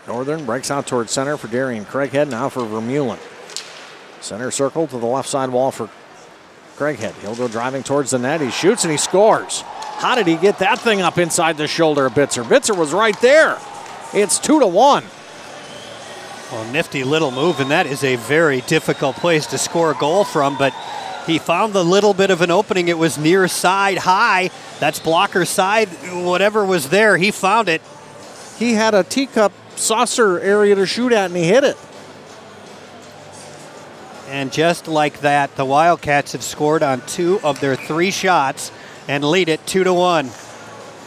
Northern breaks out towards center for Darian Craighead, now for Vermeulen. Center circle to the left side wall for Craighead. He'll go driving towards the net. He shoots and he scores. How did he get that thing up inside the shoulder of Bitzer? Bitzer was right there. It's 2-1. Well, nifty little move, and that is a very difficult place to score a goal from, but he found the little bit of an opening. It was near side high. That's blocker side. Whatever was there, he found it. He had a teacup saucer area to shoot at, and he hit it. And just like that, the Wildcats have scored on 2 of their 3 shots and lead it 2-1.